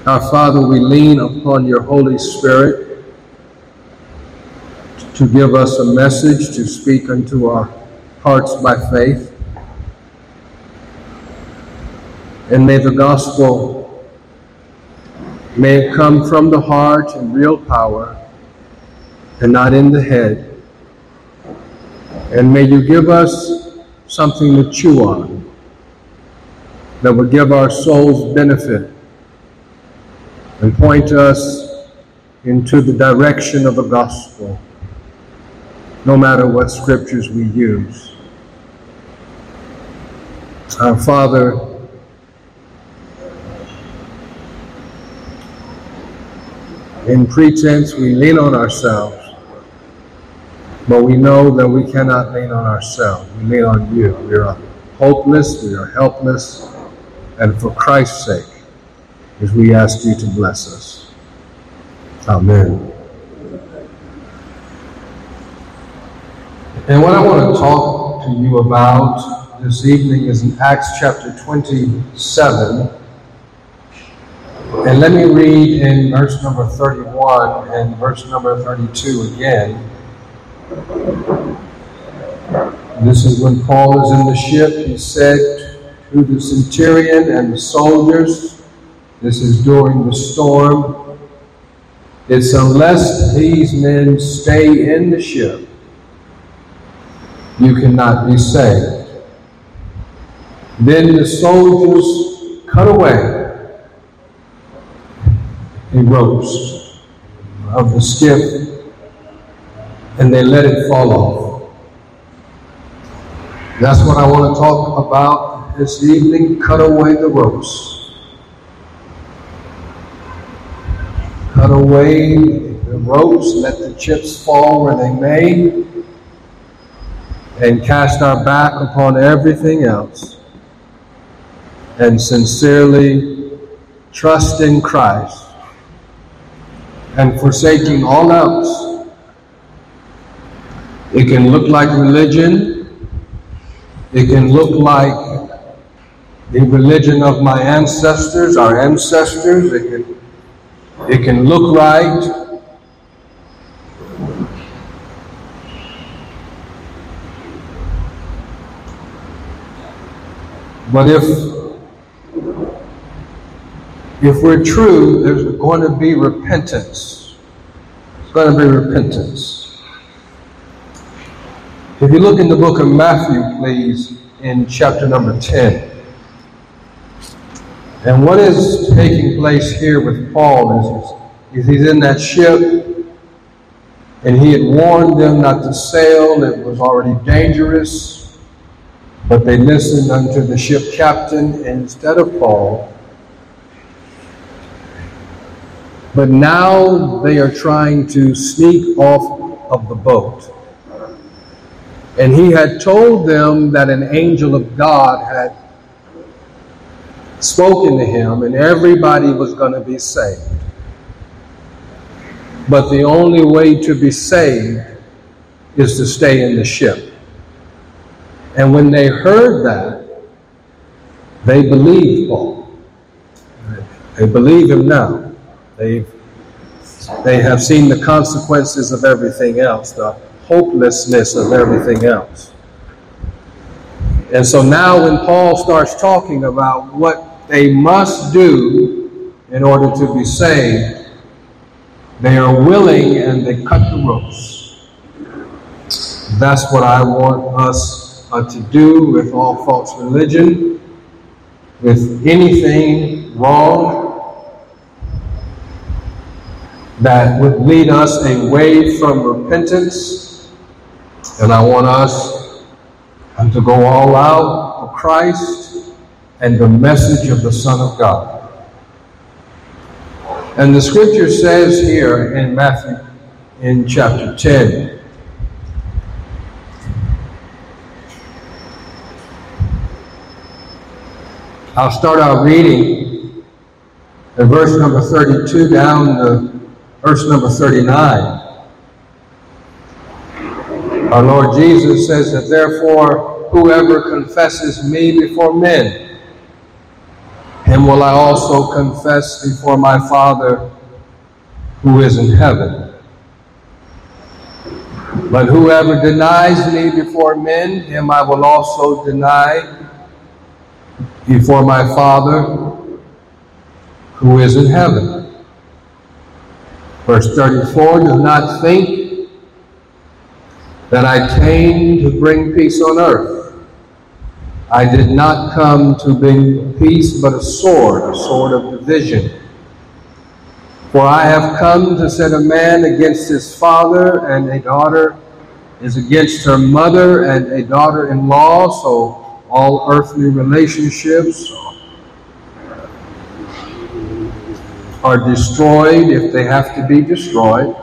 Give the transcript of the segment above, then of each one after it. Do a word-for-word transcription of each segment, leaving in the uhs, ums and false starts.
Our Father, we lean upon your Holy Spirit to give us a message to speak unto our hearts by faith. And may the gospel, may it come from the heart in real power and not in the head. And may you give us something to chew on that would give our souls benefit and point us into the direction of the gospel, no matter what scriptures we use. Our Father, in pretense, we lean on ourselves, but we know that we cannot lean on ourselves. We lean on you. We are hopeless, we are helpless, and for Christ's sake, as we ask you to bless us. Amen. And what I want to talk to you about this evening is in Acts chapter twenty-seven. And let me read in verse number thirty-one and verse number thirty-two again. This is when Paul is in the ship. He said to the centurion and the soldiers, this is during the storm, it's unless these men stay in the ship, you cannot be saved. Then the soldiers cut away a ropes of the skiff, and they let it fall off. That's what I want to talk about this evening. Cut away the ropes. Cut away the ropes, let the chips fall where they may, and cast our back upon everything else, and sincerely trust in Christ, and forsaking all else. It can look like religion. It can look like the religion of my ancestors, our ancestors. It can, it can look right. But if if we're true, there's going to be repentance. There's going to be repentance. If you look in the book of Matthew, please, in chapter number ten. And what is taking place here with Paul is, is he's in that ship, and he had warned them not to sail. It was already dangerous. But they listened unto the ship captain instead of Paul. But now they are trying to sneak off of the boat. And he had told them that an angel of God had spoken to him and everybody was going to be saved. But the only way to be saved is to stay in the ship. And when they heard that, they believed Paul. They believe him now. They've, they have seen the consequences of everything else, the hopelessness of everything else. And so now when Paul starts talking about what they must do in order to be saved, they are willing and they cut the ropes. That's what I want us uh, to do with all false religion, with anything wrong that would lead us away from repentance. And I want us to go all out for Christ and the message of the Son of God. And the scripture says here in Matthew, in chapter ten, I'll start out reading in verse number thirty-two down to verse number thirty-nine. Our Lord Jesus says that therefore whoever confesses me before men, him will I also confess before my Father who is in heaven. But whoever denies me before men, him I will also deny before my Father who is in heaven. Verse thirty-four, do not think that I came to bring peace on earth. I did not come to bring peace, but a sword, a sword of division. For I have come to set a man against his father, and a daughter is against her mother, and a daughter-in-law. So all earthly relationships are destroyed if they have to be destroyed.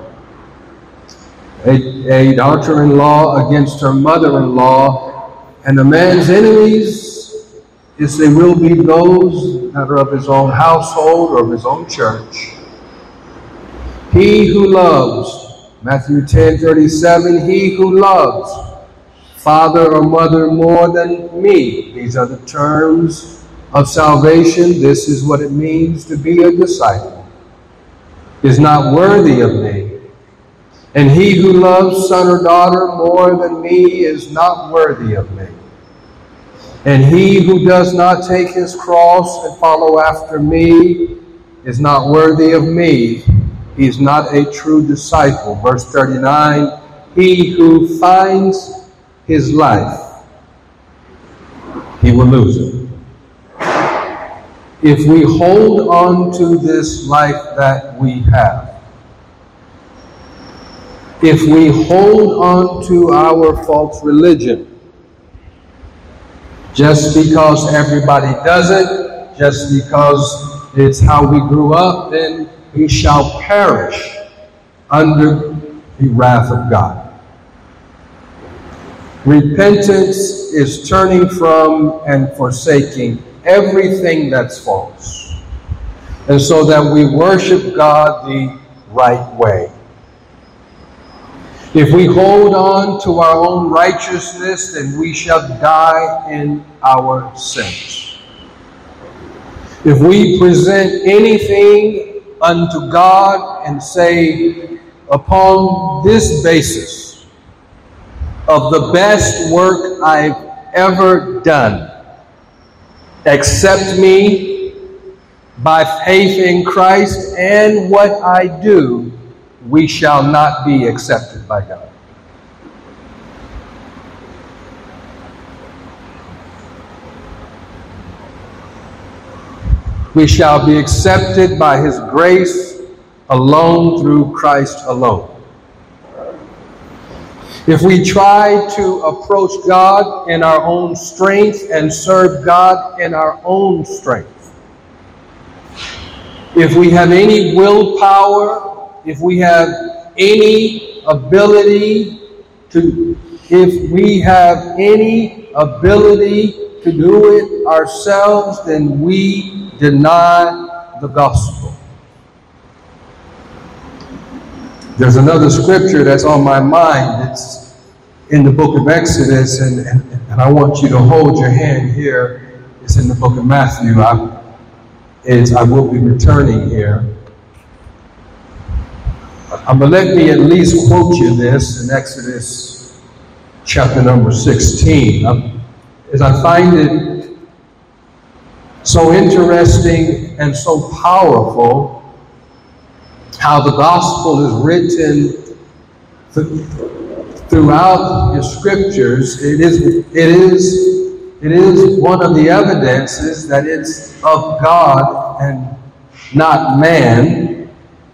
A, a daughter-in-law against her mother-in-law, and a man's enemies, is they will be those that are of his own household or of his own church. He who loves, Matthew ten thirty-seven, he who loves father or mother more than me. These are the terms of salvation. This is what it means to be a disciple. Is not worthy of me. And he who loves son or daughter more than me is not worthy of me. And he who does not take his cross and follow after me is not worthy of me. He is not a true disciple. Verse thirty-nine, he who finds his life, he will lose it. If we hold on to this life that we have, if we hold on to our false religion, just because everybody does it, just because it's how we grew up, then we shall perish under the wrath of God. Repentance is turning from and forsaking everything that's false, and so that we worship God the right way. If we hold on to our own righteousness, then we shall die in our sins. If we present anything unto God and say, upon this basis of the best work I've ever done, accept me by faith in Christ and what I do, we shall not be accepted by God. We shall be accepted by His grace alone, through Christ alone. If we try to approach God in our own strength and serve God in our own strength, if we have any willpower, if we have any ability to, if we have any ability to do it ourselves, then we deny the gospel. There's another scripture that's on my mind. It's in the book of Exodus, and, and, and I want you to hold your hand here. It's in the book of Matthew. I, it's, I will be returning here. Um, but let me at least quote you this in Exodus chapter number sixteen. Um, as I find it so interesting and so powerful how the gospel is written th- throughout the scriptures. It is, it is, it is one of the evidences that it's of God and not man.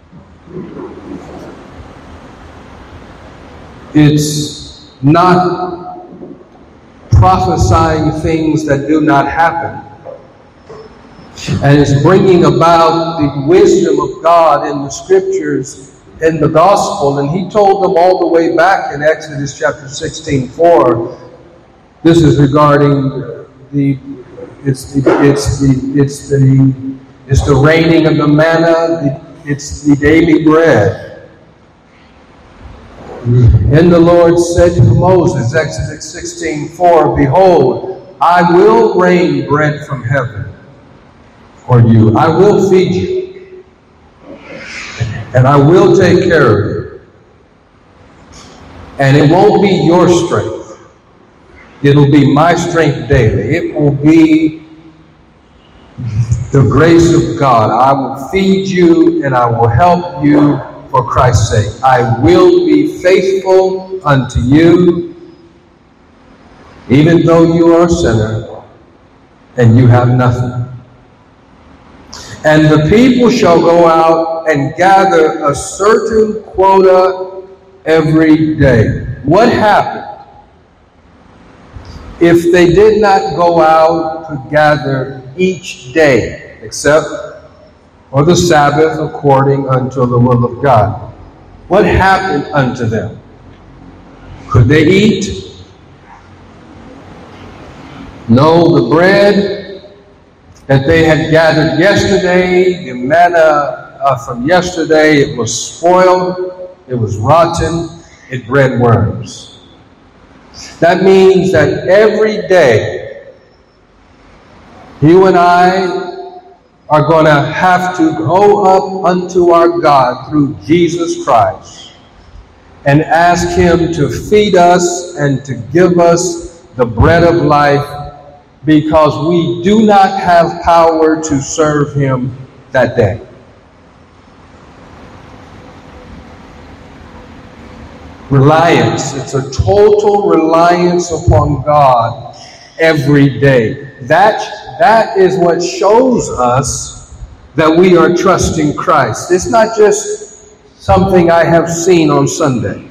It's not prophesying things that do not happen. And it's bringing about the wisdom of God in the scriptures, in the gospel. And he told them all the way back in Exodus chapter sixteen four. This is regarding the it's the it's the it's the it's the raining of the manna, the, it's the daily bread. And the Lord said to Moses, Exodus sixteen four, behold, I will rain bread from heaven or you. I will feed you. And I will take care of you. And it won't be your strength. It'll be my strength daily. It will be the grace of God. I will feed you and I will help you for Christ's sake. I will be faithful unto you, even though you are a sinner and you have nothing. And the people shall go out and gather a certain quota every day. What happened if they did not go out to gather each day, except for the Sabbath according unto the will of God? What happened unto them? Could they eat? No, the bread that they had gathered yesterday, the manna uh, from yesterday, it was spoiled, it was rotten, it bred worms. That means that every day, you and I are going to have to go up unto our God through Jesus Christ and ask Him to feed us and to give us the bread of life, because we do not have power to serve Him that day. Reliance. It's a total reliance upon God every day. That, that is what shows us that we are trusting Christ. It's not just something I have seen on Sunday.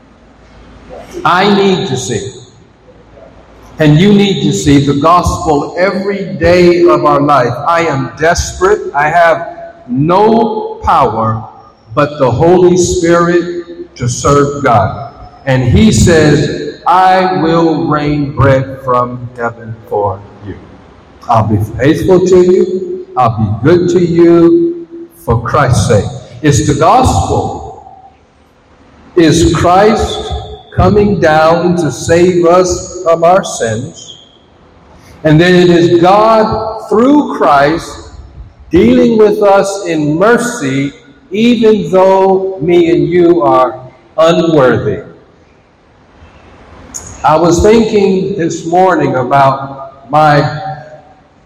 I need to see it. And you need to see the gospel every day of our life. I am desperate. I have no power but the Holy Spirit to serve God. And He says, I will rain bread from heaven for you. I'll be faithful to you. I'll be good to you for Christ's sake. It's the gospel. Is Christ coming down to save us from our sins. And then it is God, through Christ, dealing with us in mercy, even though me and you are unworthy. I was thinking this morning about my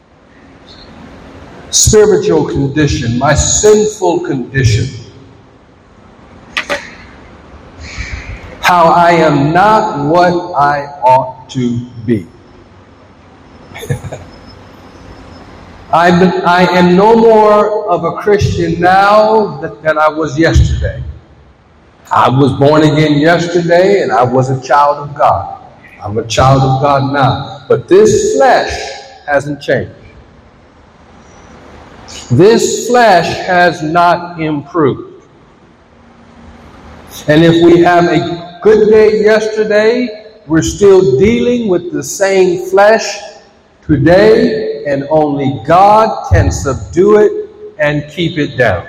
spiritual condition, my sinful condition. How I am not what I ought to be. I, I am no more of a Christian now than I was yesterday. I was born again yesterday and I was a child of God. I'm a child of God now. But this flesh hasn't changed. This flesh has not improved. And if we have a good day yesterday, we're still dealing with the same flesh today, and only God can subdue it and keep it down.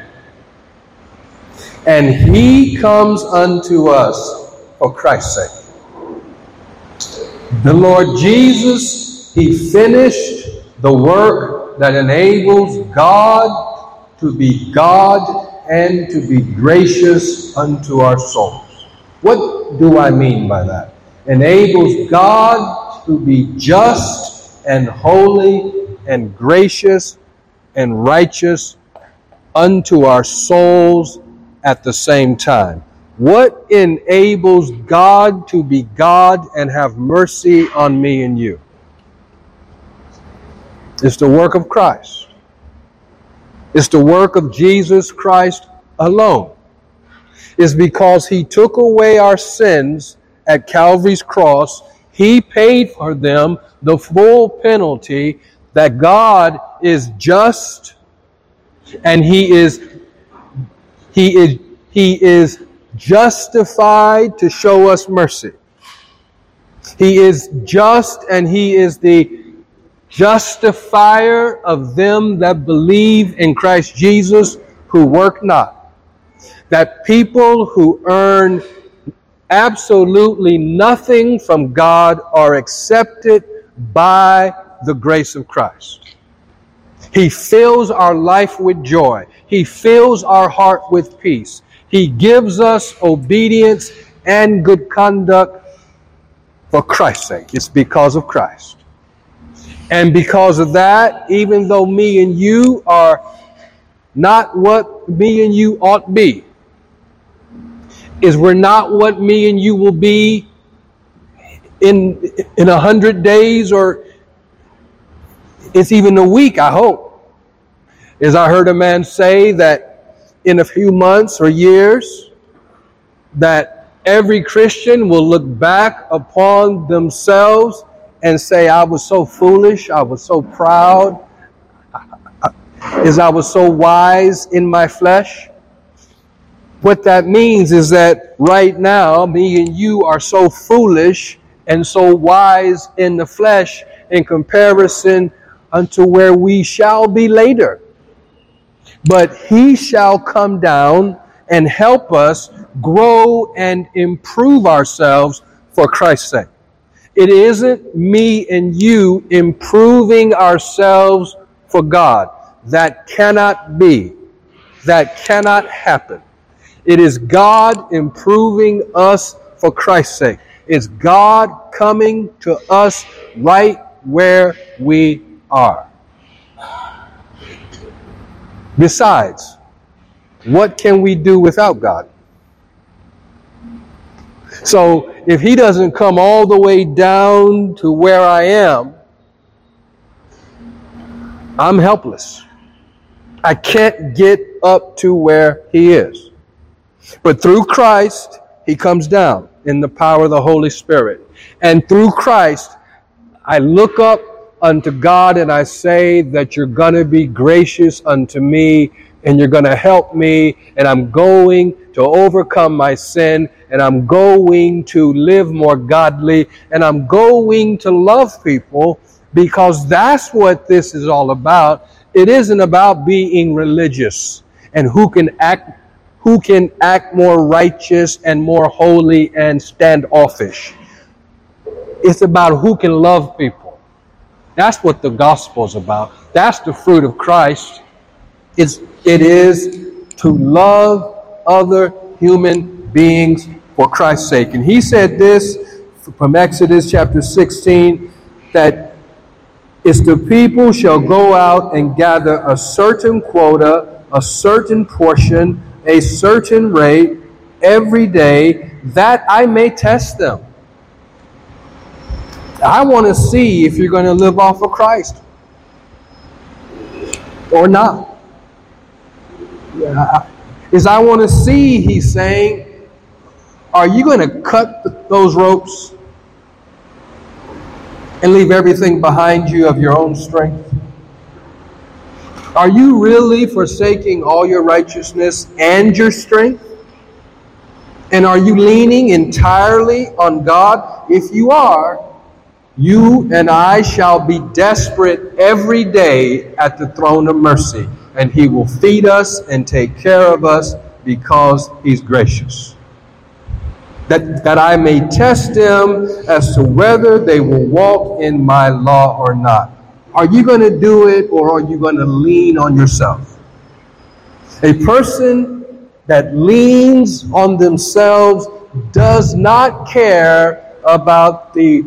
And He comes unto us for Christ's sake. The Lord Jesus, He finished the work that enables God to be God and to be gracious unto our souls. What do I mean by that? Enables God to be just and holy and gracious and righteous unto our souls at the same time. What enables God to be God and have mercy on me and you? It's the work of Christ. It's the work of Jesus Christ alone. It's because He took away our sins at Calvary's cross. He paid for them the full penalty, that God is just and He is He is He is justified to show us mercy. He is just and He is the justifier of them that believe in Christ Jesus, who work not. That people who earn absolutely nothing from God are accepted by the grace of Christ. He fills our life with joy. He fills our heart with peace. He gives us obedience and good conduct for Christ's sake. It's because of Christ. And because of that, even though me and you are not what me and you ought to be, is we're not what me and you will be in in a hundred days, or it's even a week, I hope. As I heard a man say that in a few months or years, that every Christian will look back upon themselves and say, I was so foolish, I was so proud, as I was so wise in my flesh. What that means is that right now, me and you are so foolish and so wise in the flesh in comparison unto where we shall be later. But He shall come down and help us grow and improve ourselves for Christ's sake. It isn't me and you improving ourselves for God. That cannot be. That cannot happen. It is God improving us for Christ's sake. It's God coming to us right where we are. Besides, what can we do without God? So if He doesn't come all the way down to where I am, I'm helpless. I can't get up to where He is. But through Christ, He comes down in the power of the Holy Spirit. And through Christ, I look up unto God and I say that you're going to be gracious unto me and you're going to help me, and I'm going to overcome my sin, and I'm going to live more godly, and I'm going to love people, because that's what this is all about. It isn't about being religious and who can act who can act more righteous and more holy and standoffish. It's about who can love people. That's what the gospel is about. That's the fruit of Christ. It's, it is to love other human beings for Christ's sake. And He said this from Exodus chapter sixteen, that it's the people shall go out and gather a certain quota, a certain portion, a certain rate every day, that I may test them. I want to see if you're going to live off of Christ or not. Yeah, is I want to see, He's saying, are you going to cut those ropes and leave everything behind you of your own strength? Are you really forsaking all your righteousness and your strength? And are you leaning entirely on God? If you are, you and I shall be desperate every day at the throne of mercy, and He will feed us and take care of us because He's gracious. That, that I may test them as to whether they will walk in my law or not. Are you going to do it, or are you going to lean on yourself? A person that leans on themselves does not care about the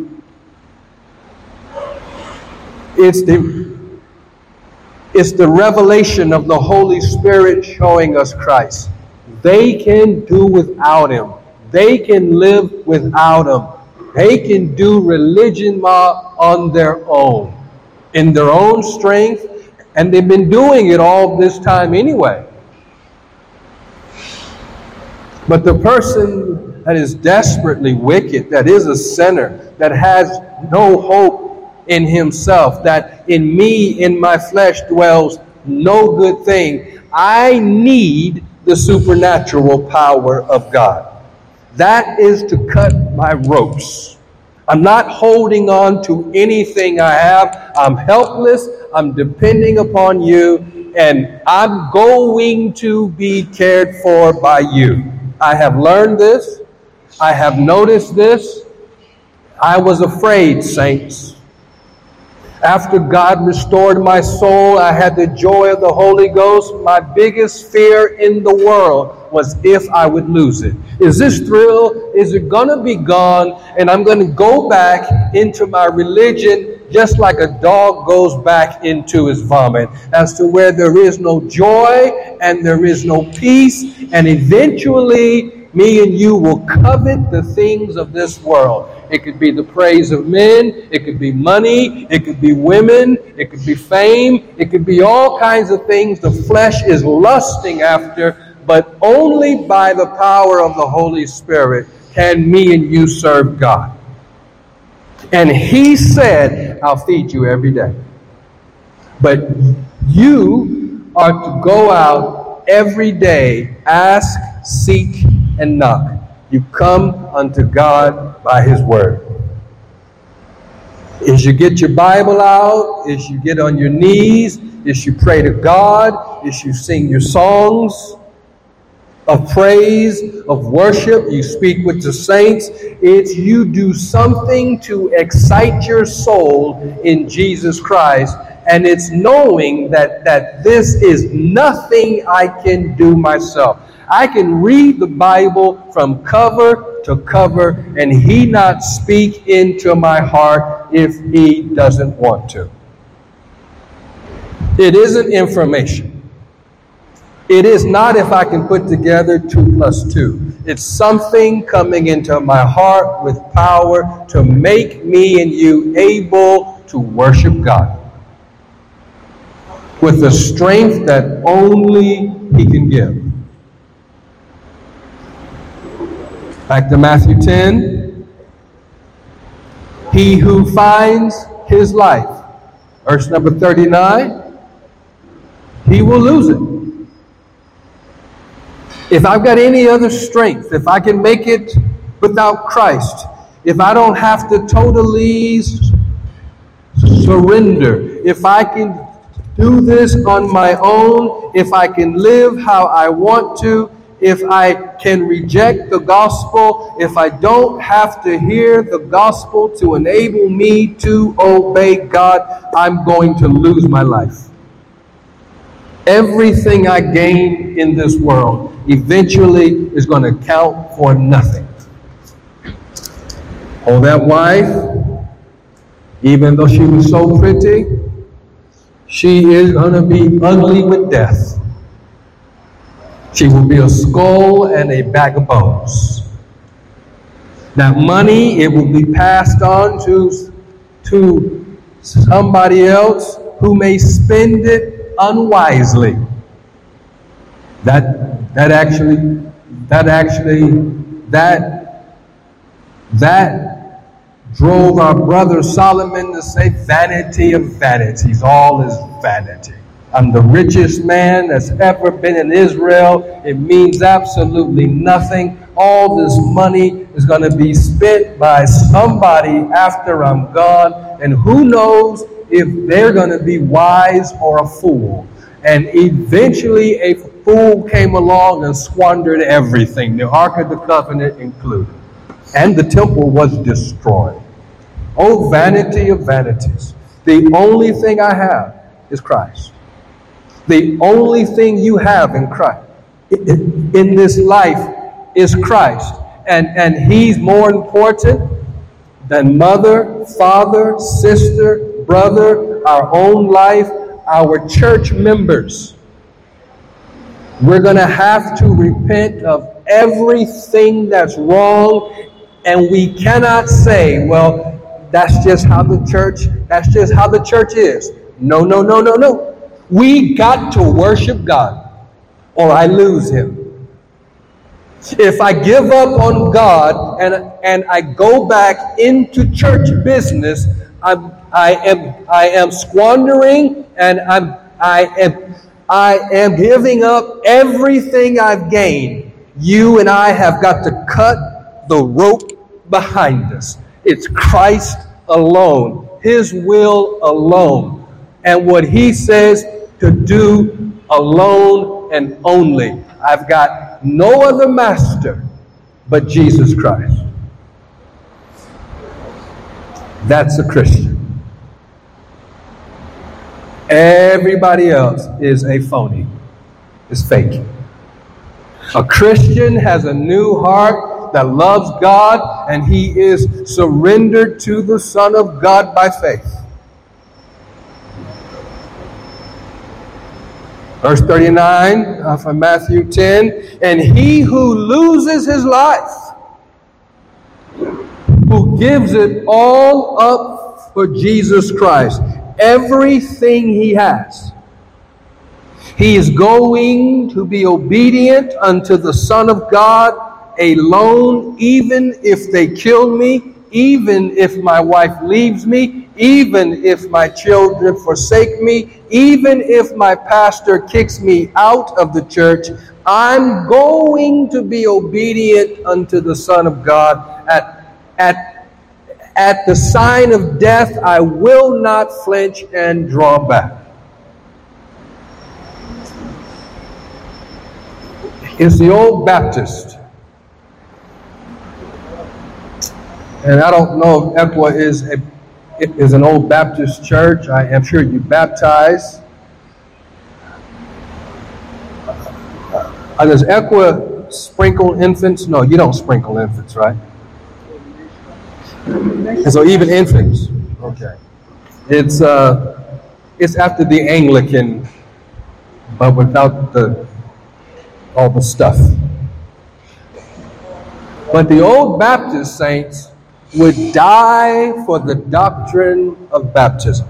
it's the it's the revelation of the Holy Spirit showing us Christ. They can do without Him. They can live without Him. They can do religion on their own, in their own strength, and they've been doing it all this time anyway. But the person that is desperately wicked, that is a sinner, that has no hope in himself, that in me, in my flesh dwells no good thing, I need the supernatural power of God. That is to cut my ropes. I'm not holding on to anything I have. I'm helpless. I'm depending upon you, and I'm going to be cared for by you. I have learned this. I have noticed this. I was afraid, saints. After God restored my soul, I had the joy of the Holy Ghost. My biggest fear in the world was if I would lose it. Is this thrill, is it going to be gone, and I'm going to go back into my religion just like a dog goes back into his vomit, as to where there is no joy and there is no peace, and eventually me and you will covet the things of this world. It could be the praise of men, it could be money, it could be women, it could be fame, it could be all kinds of things the flesh is lusting after, but only by the power of the Holy Spirit can me and you serve God. And He said, I'll feed you every day. But you are to go out every day, ask, seek, and knock. You come unto God by His word. As you get your Bible out, as you get on your knees, as you pray to God, as you sing your songs of praise, of worship, you speak with the saints, it's you do something to excite your soul in Jesus Christ. And it's knowing that, that this is nothing I can do myself. I can read the Bible from cover to cover and He not speak into my heart if He doesn't want to. It isn't information. It is not if I can put together two plus two. It's something coming into my heart with power to make me and you able to worship God with the strength that only He can give. Back to Matthew ten. He who finds his life, verse number thirty-nine, he will lose it. If I've got any other strength, if I can make it without Christ, if I don't have to totally surrender, if I can do this on my own, if I can live how I want to, if I can reject the gospel, if I don't have to hear the gospel to enable me to obey God, I'm going to lose my life. Everything I gain in this world eventually is going to count for nothing. Oh, that wife, even though she was so pretty, she is going to be ugly with death. She will be a skull and a bag of bones. That money, it will be passed on to, to somebody else who may spend it unwisely. That that actually that actually that that drove our brother Solomon to say, vanity of vanities, all is vanity. I'm the richest man that's ever been in Israel. It means absolutely nothing. All this money is going to be spent by somebody after I'm gone. And who knows if they're going to be wise or a fool. And eventually a fool came along and squandered everything, the Ark of the Covenant included. And the temple was destroyed. Oh, vanity of vanities. The only thing I have is Christ. The only thing you have in Christ, in this life, is Christ. And, and He's more important than mother, father, sister, brother, our own life, our church members. We're going to have to repent of everything that's wrong. And we cannot say, well, that's just how the church, that's just how the church is. No, no, no, no, no. We got to worship God or I lose Him. If I give up on God and, and I go back into church business, I'm, I am I am squandering and I'm I am I am giving up everything I've gained. You and I have got to cut the rope behind us. It's Christ alone, His will alone, and what He says to do alone and only. I've got no other master but Jesus Christ. That's a Christian. Everybody else is a phony. It's fake. A Christian has a new heart that loves God, and he is surrendered to the Son of God by faith. Verse thirty-nine uh, from Matthew ten, and he who loses his life, who gives it all up for Jesus Christ, everything he has, he is going to be obedient unto the Son of God alone, even if they kill me, even if my wife leaves me, even if my children forsake me, even if my pastor kicks me out of the church. I'm going to be obedient unto the Son of God. At, at, at the sign of death, I will not flinch and draw back. It's the old Baptist. And I don't know if Equa is a is an old Baptist church. I am sure you baptize. Uh, does Equa sprinkle infants? No, you don't sprinkle infants, right? And so even infants, okay. It's uh, it's after the Anglican, but without the all the stuff. But the old Baptist saints would die for the doctrine of baptism.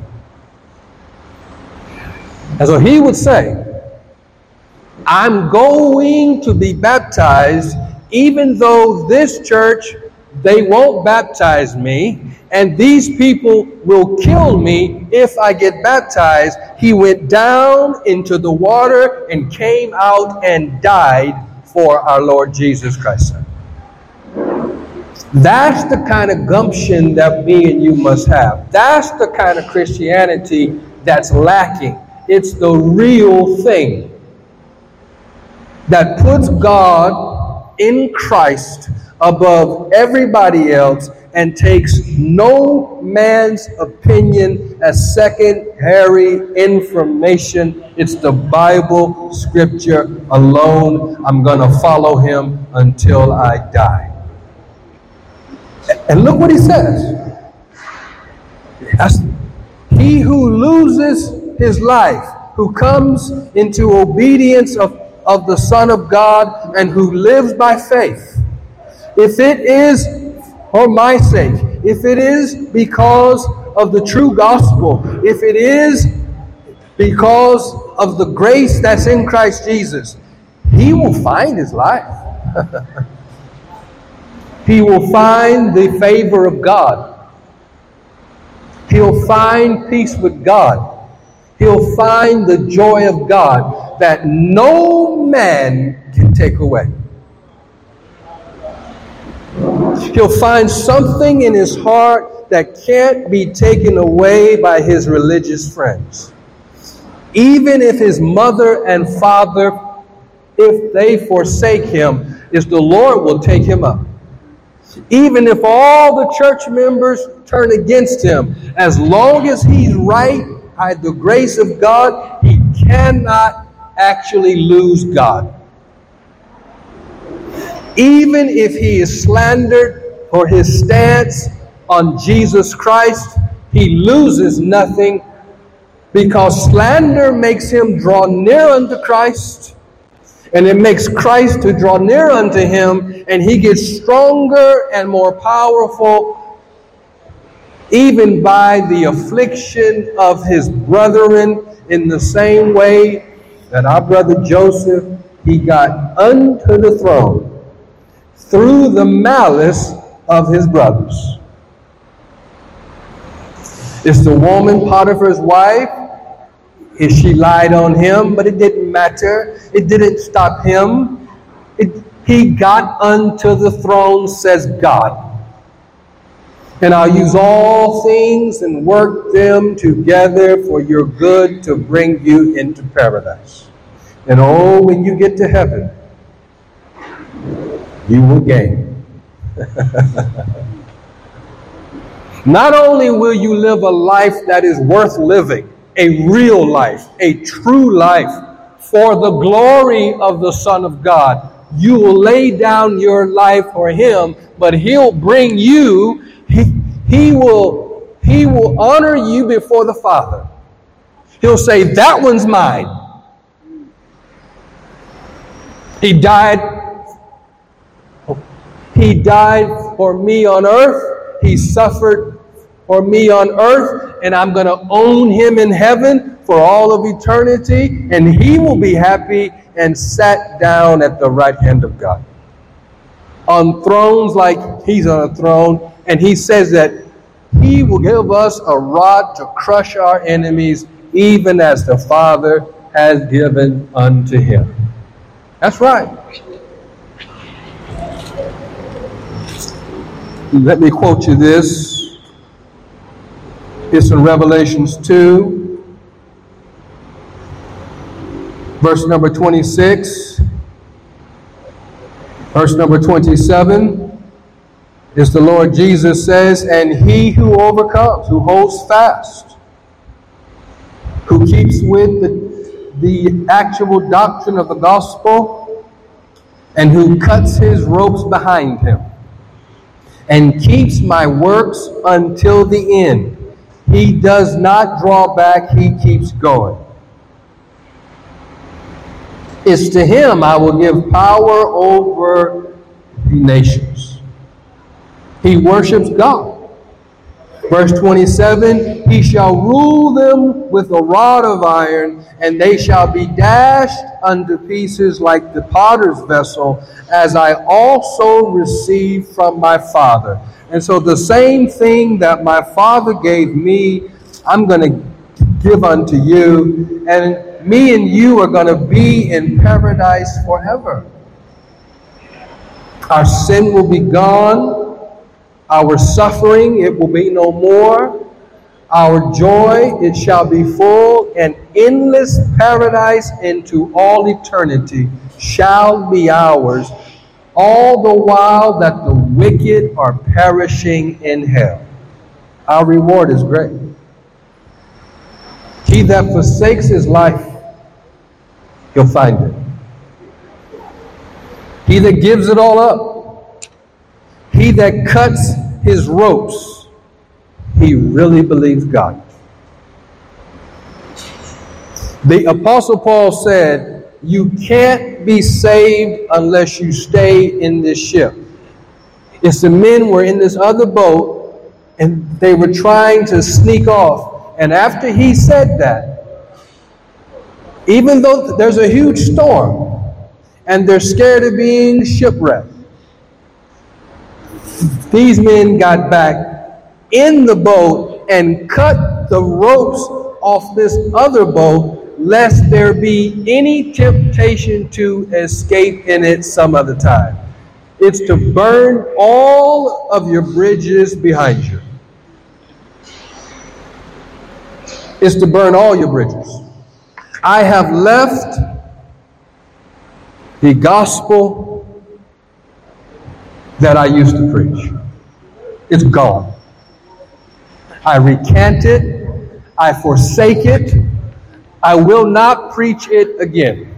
And so he would say, I'm going to be baptized even though this church, they won't baptize me, and these people will kill me if I get baptized. He went down into the water and came out and died for our Lord Jesus Christ. That's the kind of gumption that me and you must have. That's the kind of Christianity that's lacking. It's the real thing that puts God in Christ above everybody else and takes no man's opinion as secondary information. It's the Bible, Scripture alone. I'm going to follow him until I die. And look what he says. That's, he who loses his life, who comes into obedience of, of the Son of God, and who lives by faith, if it is for my sake, if it is because of the true gospel, if it is because of the grace that's in Christ Jesus, he will find his life. He will find the favor of God. He'll find peace with God. He'll find the joy of God that no man can take away. He'll find something in his heart that can't be taken away by his religious friends. Even if his mother and father, if they forsake him, is the Lord will take him up. Even if all the church members turn against him, as long as he's right by the grace of God, he cannot actually lose God. Even if he is slandered for his stance on Jesus Christ, he loses nothing, because slander makes him draw near unto Christ, and it makes Christ to draw near unto him, and he gets stronger and more powerful even by the affliction of his brethren, in the same way that our brother Joseph, he got unto the throne through the malice of his brothers. It's the woman, Potiphar's wife. She lied on him, but it didn't matter. It didn't stop him. It, he got unto the throne, says God. And I'll use all things and work them together for your good, to bring you into paradise. And oh, when you get to heaven, you will gain. Not only will you live a life that is worth living, a real life, a true life for the glory of the Son of God. You will lay down your life for him, but he'll bring you, he, he will, he will honor you before the Father. He'll say, that one's mine. He died He died for me on earth. He suffered for me on earth. And I'm going to own him in heaven for all of eternity. And he will be happy and sat down at the right hand of God. On thrones like he's on a throne. And he says that he will give us a rod to crush our enemies, even as the Father has given unto him. That's right. Let me quote you this. It's in Revelations two, verse number twenty-six. Verse number twenty-seven is the Lord Jesus says, and he who overcomes, who holds fast, who keeps with the, the actual doctrine of the gospel, and who cuts his ropes behind him, and keeps my works until the end. He does not draw back, he keeps going. It's to him I will give power over the nations. He worships God. Verse twenty-seven, he shall rule them with a rod of iron, and they shall be dashed unto pieces like the potter's vessel, as I also received from my Father. And so the same thing that my Father gave me, I'm going to give unto you, and me and you are going to be in paradise forever. Our sin will be gone. Our suffering, it will be no more. Our joy, it shall be full. And endless paradise into all eternity shall be ours, all the while that the wicked are perishing in hell. Our reward is great. He that forsakes his life, he'll find it. He that gives it all up, he that cuts his ropes, he really believes God. The Apostle Paul said, you can't be saved unless you stay in this ship. It's the men were in this other boat, and they were trying to sneak off. And after he said that, even though there's a huge storm, and they're scared of being shipwrecked, these men got back in the boat and cut the ropes off this other boat, lest there be any temptation to escape in it some other time. It's to burn all of your bridges behind you. It's to burn all your bridges. I have left the gospel that I used to preach. It's gone. I recant it. I forsake it. I will not preach it again.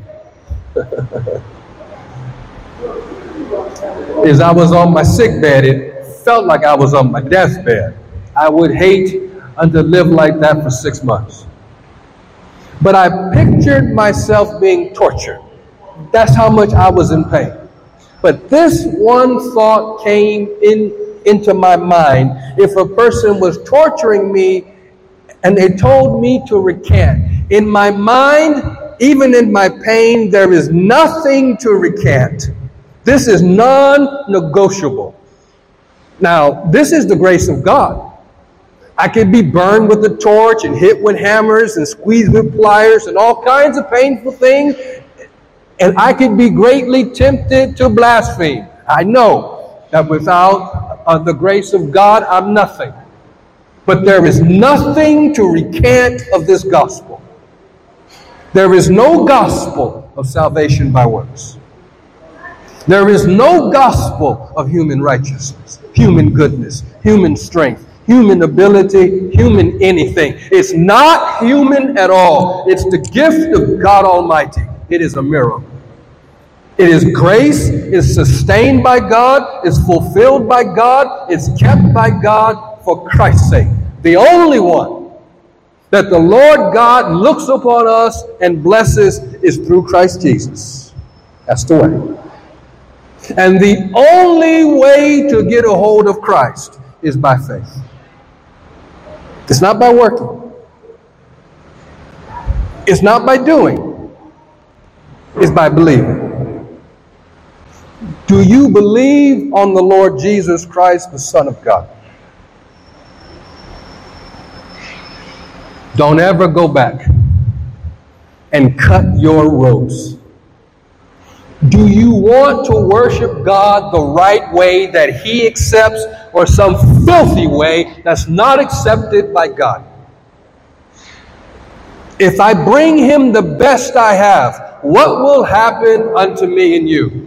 As I was on my sick bed, it felt like I was on my deathbed. I would hate to live like that for six months. But I pictured myself being tortured. That's how much I was in pain. But this one thought came in into my mind. If a person was torturing me and they told me to recant, in my mind, even in my pain, there is nothing to recant. This is non-negotiable. Now, this is the grace of God. I could be burned with a torch and hit with hammers and squeezed with pliers and all kinds of painful things. And I could be greatly tempted to blaspheme. I know that without uh, the grace of God, I'm nothing. But there is nothing to recant of this gospel. There is no gospel of salvation by works. There is no gospel of human righteousness, human goodness, human strength, human ability, human anything. It's not human at all. It's the gift of God Almighty. It is a miracle. It is grace. It's sustained by God. It's fulfilled by God. It's kept by God for Christ's sake. The only one that the Lord God looks upon us and blesses is through Christ Jesus. That's the way. And the only way to get a hold of Christ is by faith. It's not by working. It's not by doing. It's by believing. Do you believe on the Lord Jesus Christ, the Son of God? Don't ever go back and cut your ropes. Do you want to worship God the right way that He accepts, or some filthy way that's not accepted by God? If I bring Him the best I have, what will happen unto me and you?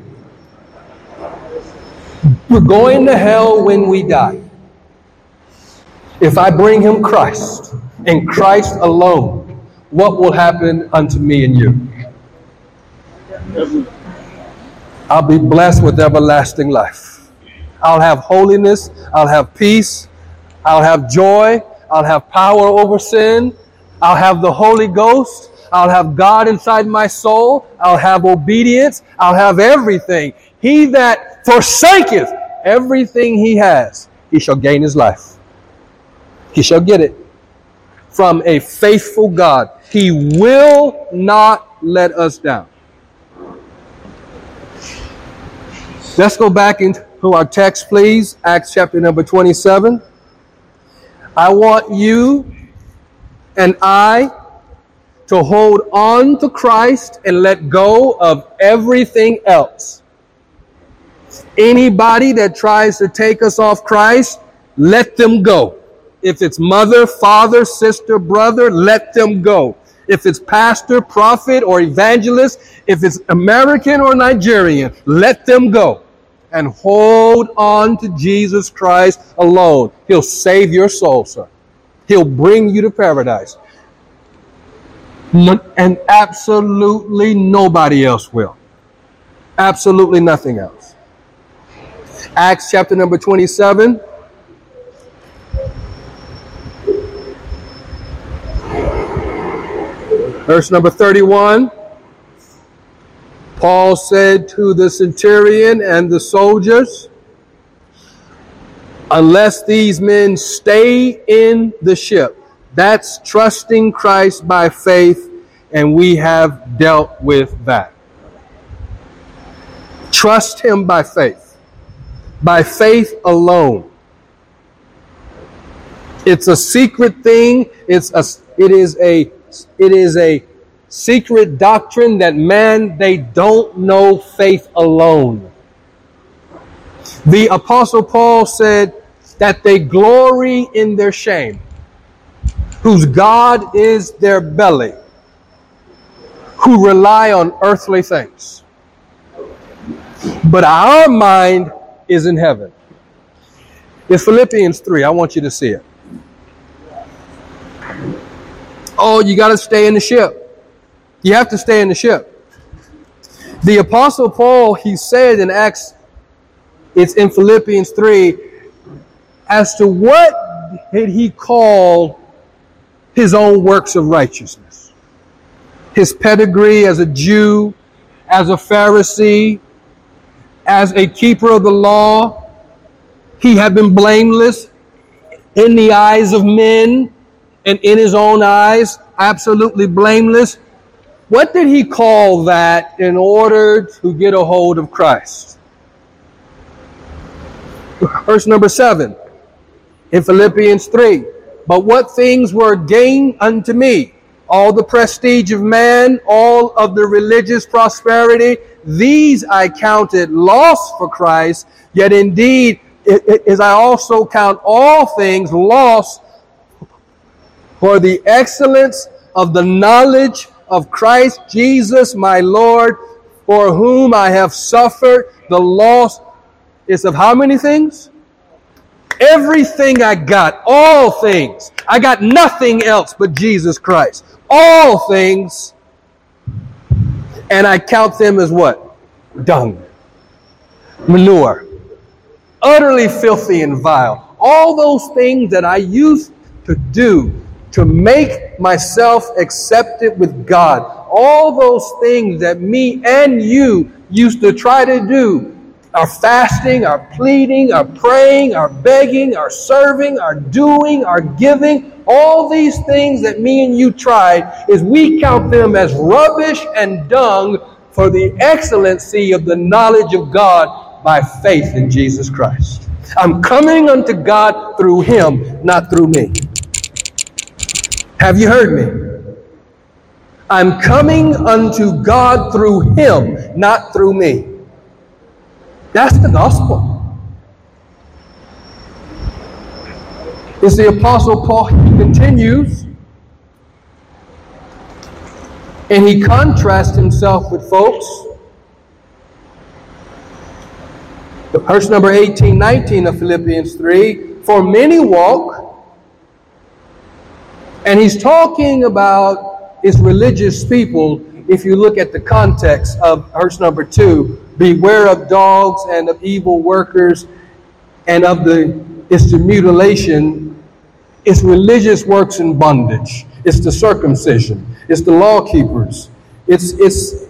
We're going to hell when we die. If I bring Him Christ and Christ alone, what will happen unto me and you? I'll be blessed with everlasting life. I'll have holiness. I'll have peace. I'll have joy. I'll have power over sin. I'll have the Holy Ghost. I'll have God inside my soul. I'll have obedience. I'll have everything. He that forsaketh everything he has, he shall gain his life. He shall get it from a faithful God. He will not let us down. Let's go back into our text, please. Acts chapter number twenty-seven. I want you and I to hold on to Christ and let go of everything else. Anybody that tries to take us off Christ, let them go. If it's mother, father, sister, brother, let them go. If it's pastor, prophet, or evangelist, if it's American or Nigerian, let them go. And hold on to Jesus Christ alone. He'll save your soul, sir. He'll bring you to paradise. And absolutely nobody else will. Absolutely nothing else. Acts chapter number twenty-seven. Verse number thirty-one. Paul said to the centurion and the soldiers, unless these men stay in the ship, that's trusting Christ by faith, and we have dealt with that. Trust Him by faith. By faith alone. It's a secret thing. It's a, it is a, it is a secret doctrine that man, they don't know faith alone. The Apostle Paul said that they glory in their shame, whose God is their belly, who rely on earthly things. But our mind is in heaven. It's Philippians three. I want you to see it. Oh, you got to stay in the ship. You have to stay in the ship. The Apostle Paul, he said in Acts, it's in Philippians three, as to what did he call his own works of righteousness? His pedigree as a Jew, as a Pharisee, as a keeper of the law. He had been blameless in the eyes of men and in his own eyes, absolutely blameless. What did he call that in order to get a hold of Christ? Verse number seven in Philippians three. But what things were gained unto me? All the prestige of man, all of the religious prosperity, these I counted loss for Christ. Yet indeed, it, it, as I also count all things loss for the excellence of the knowledge of Christ Jesus my Lord, for whom I have suffered the loss is of how many things? Everything I got, all things. I got nothing else but Jesus Christ. All things. And I count them as what? Dung. Manure. Utterly filthy and vile. All those things that I used to do to make myself accepted with God. All those things that me and you used to try to do. Our fasting, our pleading, our praying, our begging, our serving, our doing, our giving. All these things that me and you tried, is we count them as rubbish and dung for the excellency of the knowledge of God by faith in Jesus Christ. I'm coming unto God through Him, not through me. Have you heard me? I'm coming unto God through Him, not through me. That's the gospel. As the Apostle Paul continues, and he contrasts himself with folks. Verse number eighteen, nineteen of Philippians three, for many walk, and he's talking about his religious people. If you look at the context of verse number two, beware of dogs and of evil workers and of the, it's the mutilation, it's religious works in bondage, it's the circumcision, it's the law keepers, it's, it's,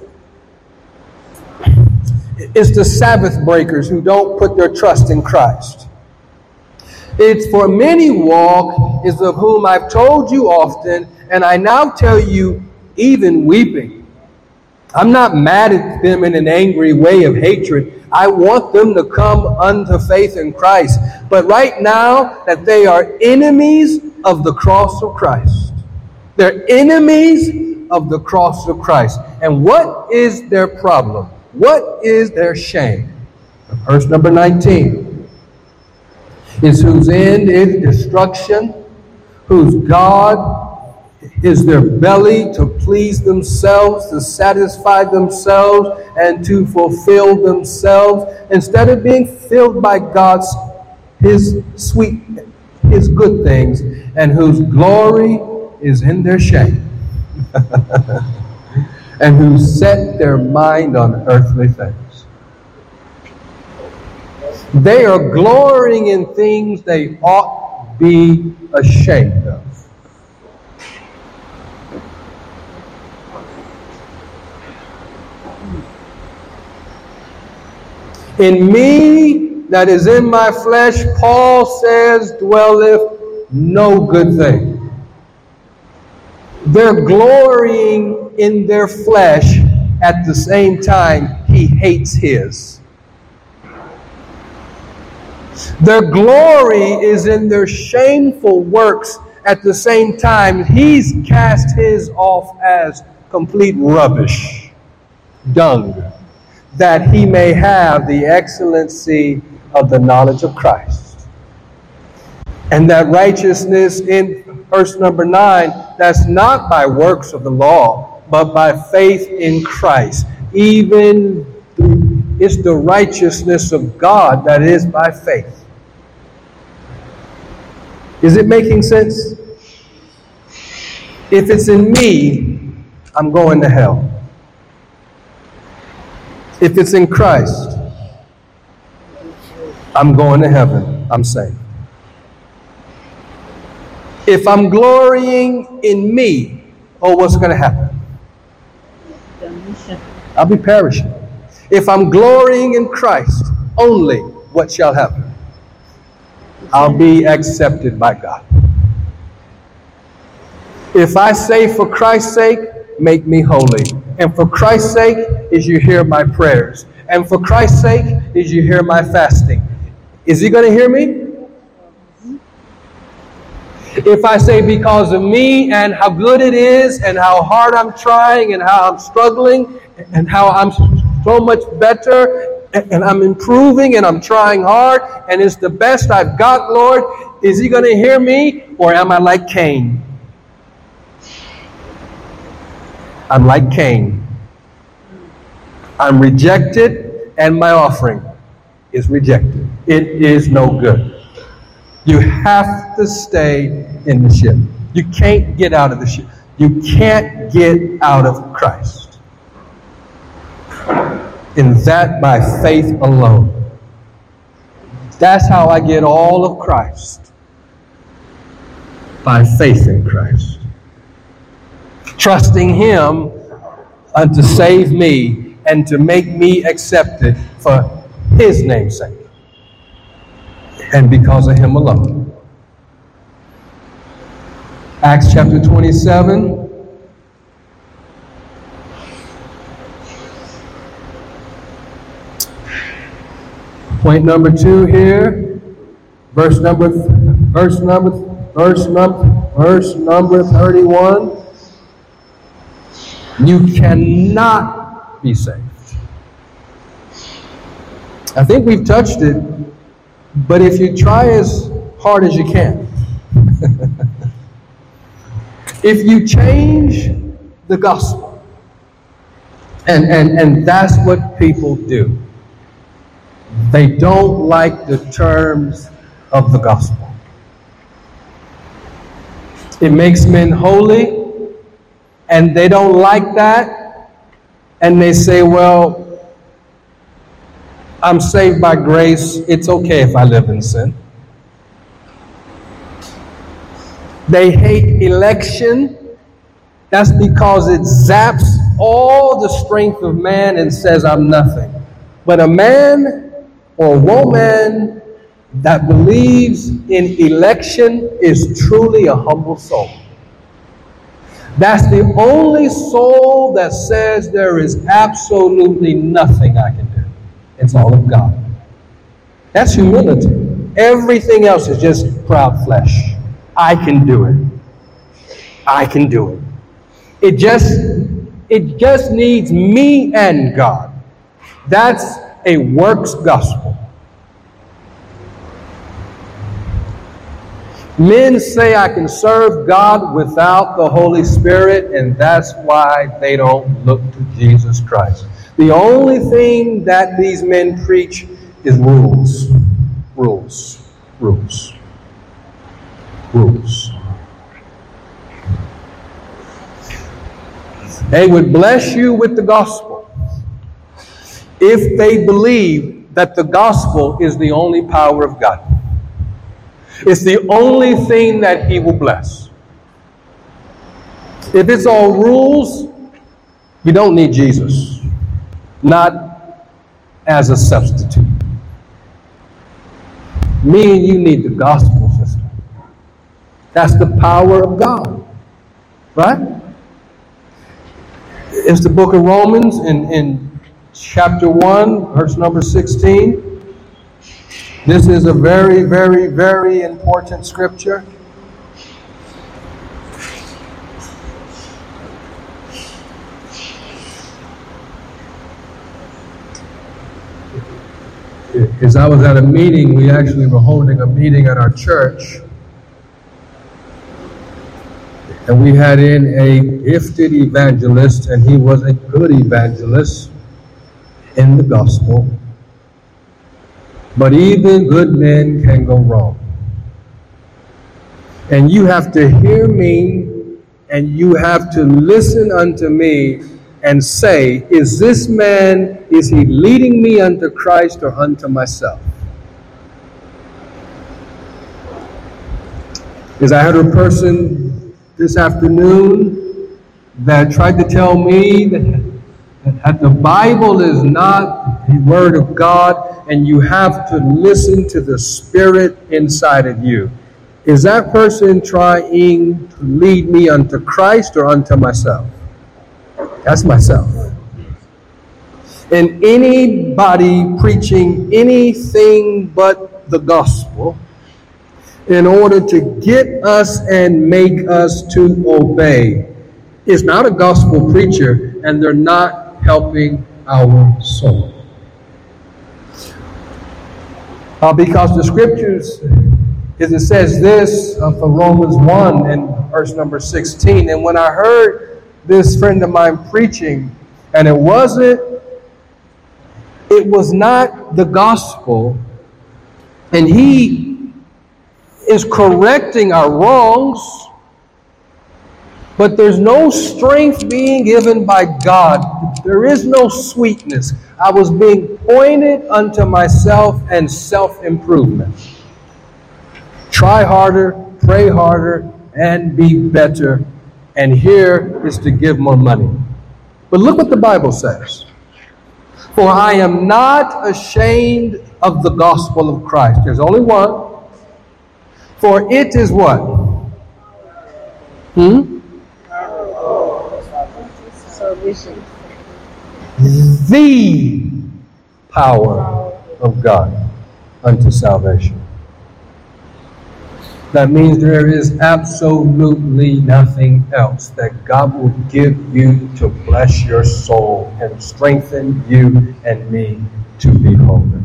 it's the Sabbath breakers who don't put their trust in Christ. It's for many walk, is of whom I've told you often, and I now tell you even weeping. I'm not mad at them in an angry way of hatred. I want them to come unto faith in Christ. But right now, that they are enemies of the cross of Christ. They're enemies of the cross of Christ. And what is their problem? What is their shame? Verse number nineteen. Is whose end is destruction, whose God is their belly, to please themselves, to satisfy themselves, and to fulfill themselves, instead of being filled by God's, His sweet, His good things, and whose glory is in their shame, and who set their mind on earthly things. They are glorying in things they ought be ashamed of. In me that is in my flesh, Paul says, dwelleth no good thing. They're glorying in their flesh at the same time he hates his. Their glory is in their shameful works at the same time he's cast his off as complete rubbish, dung, that he may have the excellency of the knowledge of Christ. And that righteousness in verse number nine, that's not by works of the law, but by faith in Christ. Even it's the righteousness of God that is by faith. Is it making sense? If it's in me, I'm going to hell. If it's in Christ, I'm going to heaven. I'm saved. If I'm glorying in me, oh, what's going to happen? I'll be perishing. If I'm glorying in Christ only, what shall happen? I'll be accepted by God. If I say for Christ's sake, make me holy. And for Christ's sake is you hear my prayers. And for Christ's sake is you hear my fasting. Is he going to hear me? If I say because of me and how good it is and how hard I'm trying and how I'm struggling and how I'm so much better and I'm improving and I'm trying hard and it's the best I've got, Lord, is he going to hear me, or am I like Cain? I'm like Cain. I'm rejected and my offering is rejected. It is no good. You have to stay in the ship. You can't get out of the ship. You can't get out of Christ. And that by faith alone. That's how I get all of Christ. By faith in Christ. Trusting Him unto save me and to make me accepted for His name's sake. And because of Him alone. Acts chapter twenty-seven. Point number two here. Verse number, verse number, verse number, verse number thirty-one. You cannot be saved. I think we've touched it, but if you try as hard as you can, if you change the gospel, and, and, and that's what people do. They don't like the terms of the gospel. It makes men holy, and they don't like that, and they say, well, I'm saved by grace. It's okay if I live in sin. They hate election. That's because it zaps all the strength of man and says, I'm nothing. But a man or woman that believes in election is truly a humble soul. That's the only soul that says there is absolutely nothing I can do. It's all of God. That's humility. Everything else is just proud flesh. I can do it. I can do it. It just, it just needs me and God. That's a works gospel. Men say I can serve God without the Holy Spirit, and that's why they don't look to Jesus Christ. The only thing that these men preach is rules. Rules. Rules. Rules. They would bless you with the gospel if they believe that the gospel is the only power of God. It's the only thing that He will bless. If it's all rules, you don't need Jesus. Not as a substitute. Me and you need the gospel system. That's the power of God. Right? It's the book of Romans in, in chapter one, verse number sixteen. This is a very, very, very important scripture. As I was at a meeting, we actually were holding a meeting at our church. And we had in a gifted evangelist, and he was a good evangelist in the gospel. But even good men can go wrong. And you have to hear me, and you have to listen unto me and say, is this man, is he leading me unto Christ or unto myself? Because I had a person this afternoon that tried to tell me that, that the Bible is not the Word of God, and you have to listen to the Spirit inside of you. Is that person trying to lead me unto Christ or unto myself? That's myself. And anybody preaching anything but the gospel in order to get us and make us to obey is not a gospel preacher, and they're not helping our soul. Uh, because the scriptures, as it says this uh, from Romans one and verse number sixteen, and when I heard this friend of mine preaching, and it wasn't, it was not the gospel, and he is correcting our wrongs, but there's no strength being given by God. There is no sweetness. I was being pointed unto myself and self-improvement. Try harder, pray harder, and be better. And here is to give more money. But look what the Bible says. For I am not ashamed of the gospel of Christ. There's only one. For it is what? Hmm? The power of God unto salvation. That means there is absolutely nothing else that God will give you to bless your soul and strengthen you and me to be holy.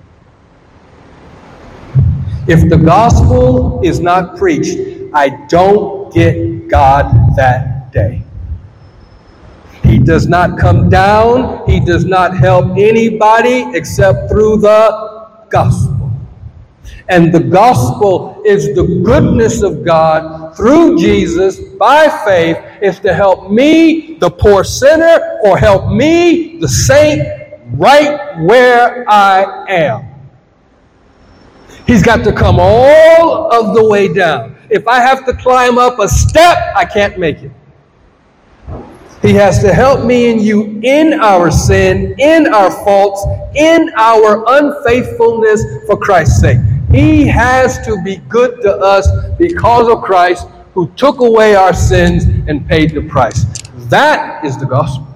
If the gospel is not preached, I don't get God that day. He does not come down. He does not help anybody except through the gospel. And the gospel is the goodness of God through Jesus by faith, is to help me, the poor sinner, or help me, the saint, right where I am. He's got to come all of the way down. If I have to climb up a step, I can't make it. He has to help me and you in our sin, in our faults, in our unfaithfulness for Christ's sake. He has to be good to us because of Christ, who took away our sins and paid the price. That is the gospel.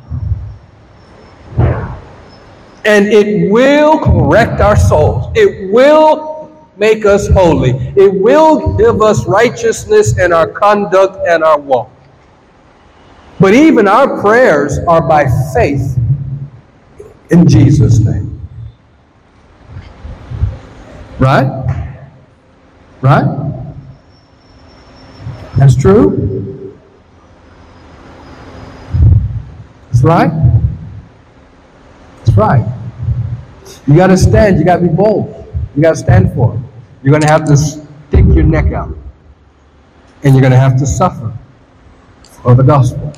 And it will correct our souls. It will make us holy. It will give us righteousness in our conduct and our walk. But even our prayers are by faith in Jesus' name. Right? Right? That's true? That's right? That's right. You got to stand. You got to be bold. You got to stand for it. You're going to have to stick your neck out. And you're going to have to suffer for the gospel.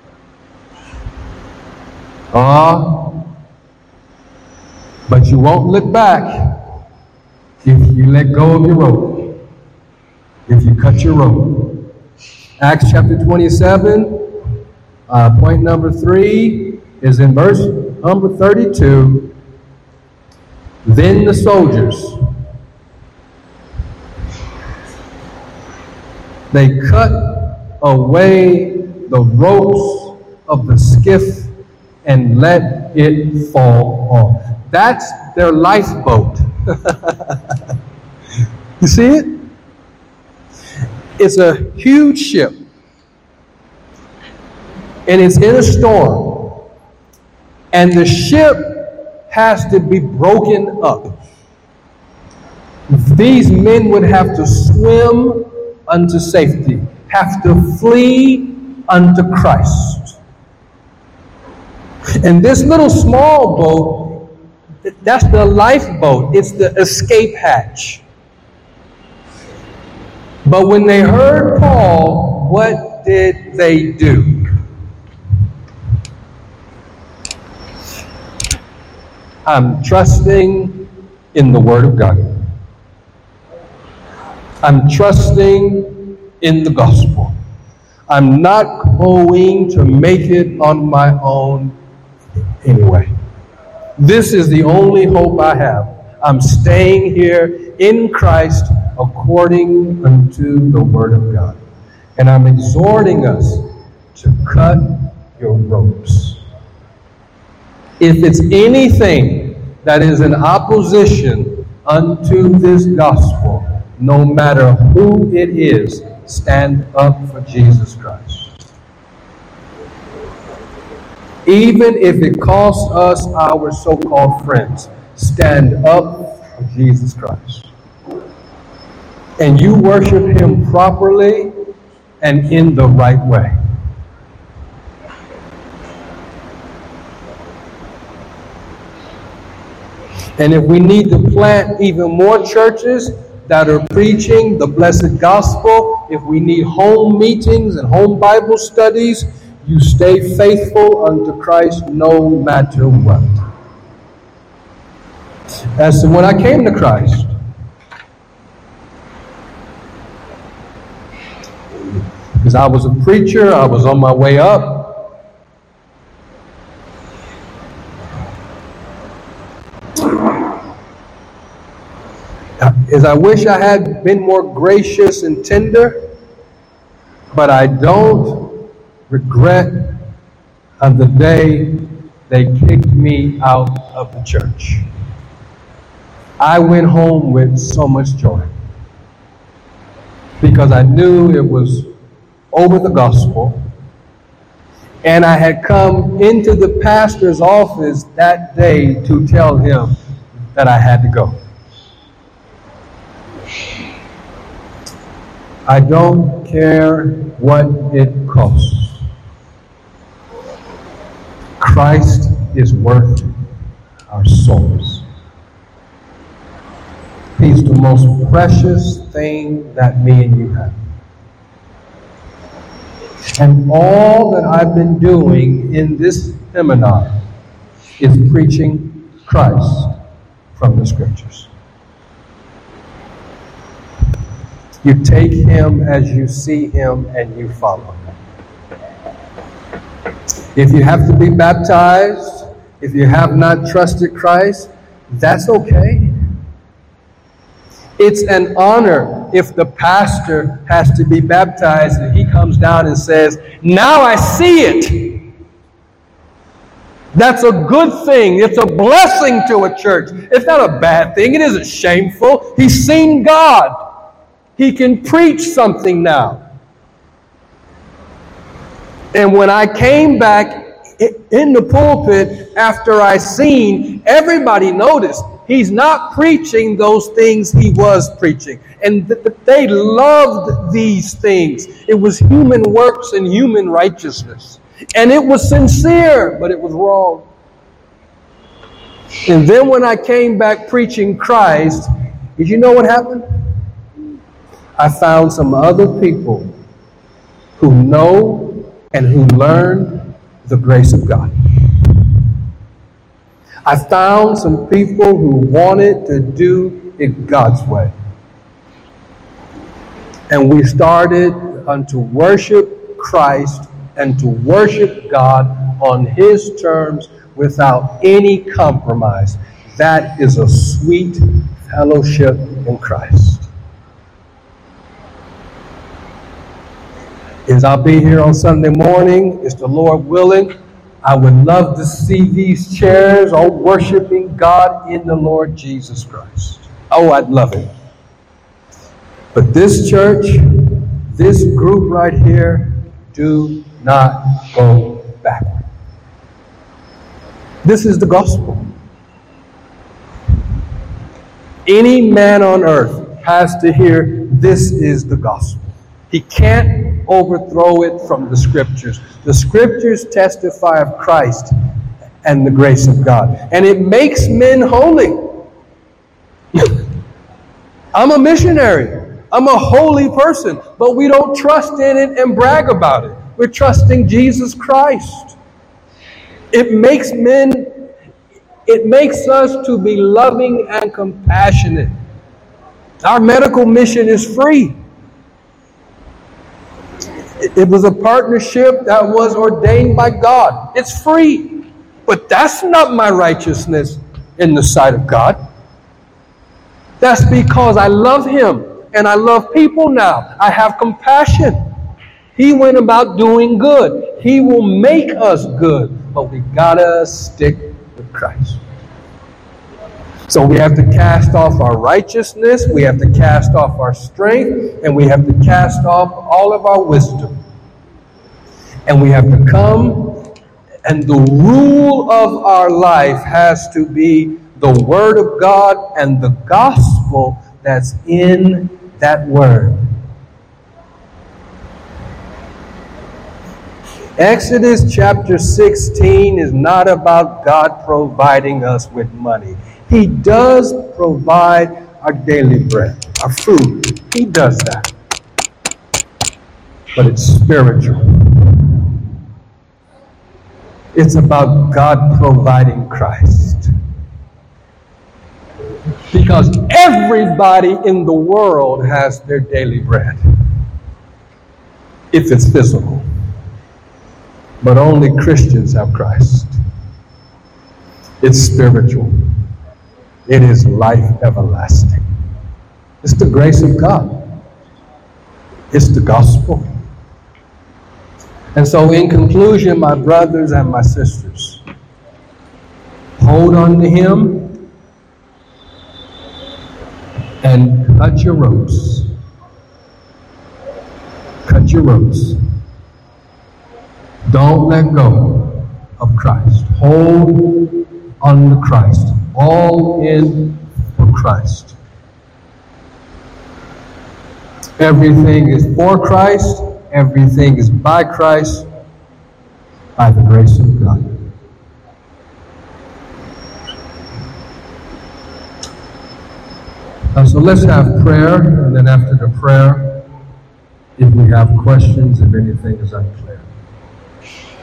Ah, uh, but you won't look back if you let go of your rope, if you cut your rope. Acts chapter twenty-seven, uh, point number three is in verse number thirty-two. Then the soldiers, they cut away the ropes of the skiff and let it fall off. That's their lifeboat. You see it? It's a huge ship. And it's in a storm. And the ship has to be broken up. These men would have to swim unto safety, have to flee unto Christ. And this little small boat, that's the lifeboat. It's the escape hatch. But when they heard Paul, what did they do? I'm trusting in the Word of God. I'm trusting in the gospel. I'm not going to make it on my own anyway. This is the only hope I have. I'm staying here in Christ according unto the Word of God. And I'm exhorting us to cut your ropes. If it's anything that is in opposition unto this gospel, no matter who it is, stand up for Jesus Christ. Even if it costs us our so-called friends, stand up for Jesus Christ. And you worship Him properly and in the right way. And if we need to plant even more churches, that are preaching the blessed gospel. If we need home meetings and home Bible studies, you stay faithful unto Christ no matter what. As to when I came to Christ, because I was a preacher, I was on my way up. As I wish I had been more gracious and tender, but I don't regret of the day they kicked me out of the church. I went home with so much joy because I knew it was over the gospel, and I had come into the pastor's office that day to tell him that I had to go. I don't care what it costs. Christ is worth our souls. He's the most precious thing that me and you have. And all that I've been doing in this seminar is preaching Christ from the Scriptures. You take him as you see him and you follow him. If you have to be baptized, if you have not trusted Christ, that's okay. It's an honor if the pastor has to be baptized and he comes down and says, "Now I see it." That's a good thing. It's a blessing to a church. It's not a bad thing. It isn't shameful. He's seen God. He can preach something now. And when I came back in the pulpit after I seen, everybody noticed he's not preaching those things he was preaching. And they loved these things. It was human works and human righteousness. And it was sincere, but it was wrong. And then when I came back preaching Christ, did you know what happened? I found some other people who know and who learned the grace of God. I found some people who wanted to do it God's way. And we started unto worship Christ and to worship God on his terms without any compromise. That is a sweet fellowship in Christ. As I'll be here on Sunday morning, is the Lord willing, I would love to see these chairs all worshiping God in the Lord Jesus Christ. Oh, I'd love it. But this church, this group right here, do not go backward. This is the gospel. Any man on earth has to hear this is the gospel. He can't overthrow it from the Scriptures. The Scriptures testify of Christ and the grace of God. And it makes men holy. I'm a missionary. I'm a holy person. But we don't trust in it and brag about it. We're trusting Jesus Christ. It makes men, it makes us to be loving and compassionate. Our medical mission is free. It was a partnership that was ordained by God. It's free. But that's not my righteousness in the sight of God. That's because I love him and I love people now. I have compassion. He went about doing good. He will make us good. But we gotta stick with Christ. So we have to cast off our righteousness, we have to cast off our strength, and we have to cast off all of our wisdom. And we have to come, and the rule of our life has to be the Word of God and the gospel that's in that Word. Exodus chapter sixteen is not about God providing us with money. He does provide our daily bread. our food. He does that. But it's spiritual. It's about God providing Christ. Because everybody in the world has their daily bread, if it's physical. But only Christians have Christ. It's spiritual. It is life everlasting. It's the grace of God. It's the gospel. And so in conclusion, my brothers and my sisters, hold on to Him and cut your ropes. Cut your ropes. Don't let go of Christ. Hold on to Christ. All in for Christ. Everything is for Christ. Everything is by Christ, by the grace of God. Uh, so let's have prayer, and then after the prayer, if we have questions, if anything is unclear.